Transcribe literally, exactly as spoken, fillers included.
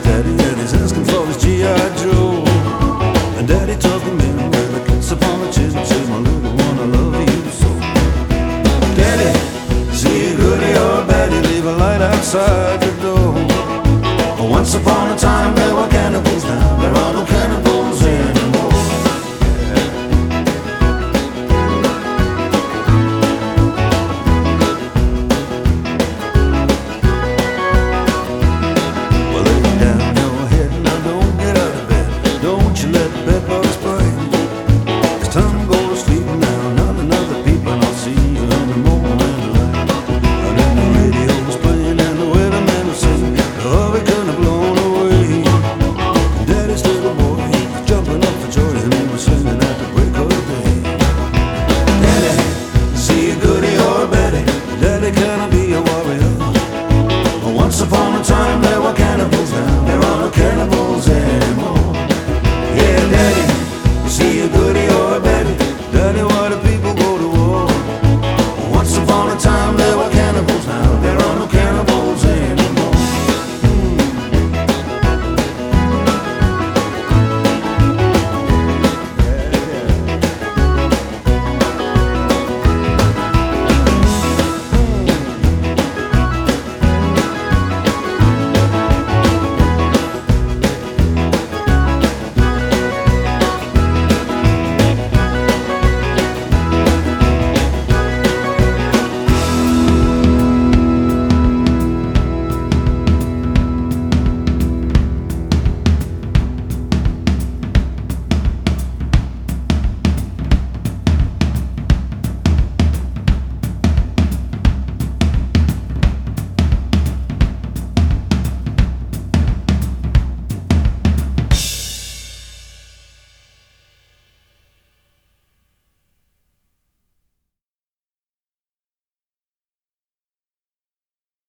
Daddy, and he's asking for his G I. Joe. And Daddy took him in with a kiss upon the chin and said, my little one, I love you so. Daddy, is he a goodie or a baddie? Leave a light outside the door. Once upon a time there were cannibals